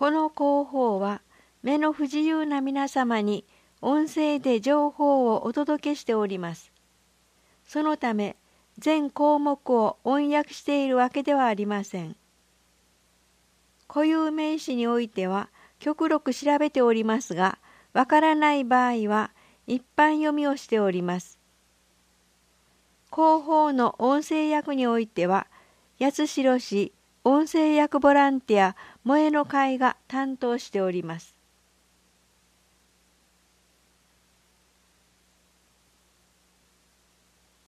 この広報は目の不自由な皆様に音声で情報をお届けしております。そのため全項目を音訳しているわけではありません。固有名詞においては極力調べておりますが、わからない場合は一般読みをしております。広報の音声訳においては、八代市音声訳ボランティア萌えの会が担当しております。